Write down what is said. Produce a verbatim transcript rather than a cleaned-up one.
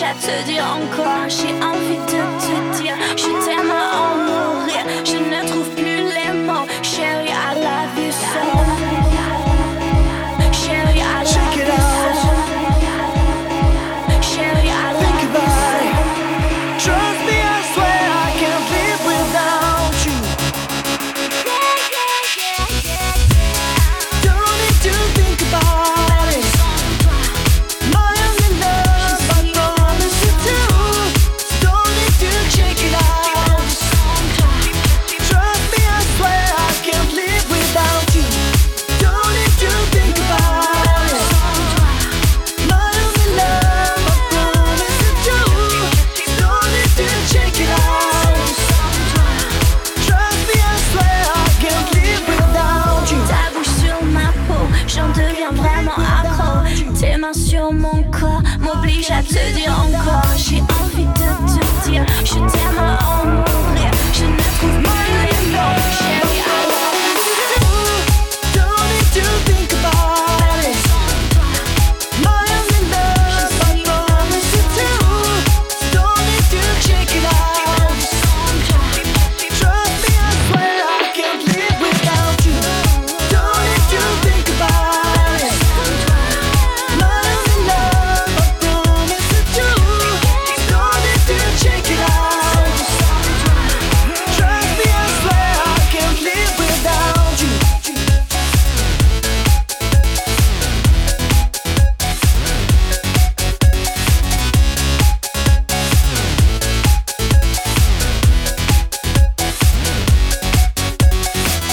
à te dire encore. J'ai envie de te dire, je t'aime à en mourir. Je ne trouve plus les mots, chérie, I love you so. Chérie, I love you so. Chérie, I love you so. Trust me, I swear I can't live without you. Don't need to think about it. My only love, I promise you to. Don't need to check it out. Trust me, I swear I can't live without you. Don't need to think about it. My only love, I promise you to. Don't need to check it out. Trust me, I swear I can't live without you. Ta bouche sur ma peau, j'en deviens vraiment accro. Tes mains sur mon corps m'obligent à te dire encore.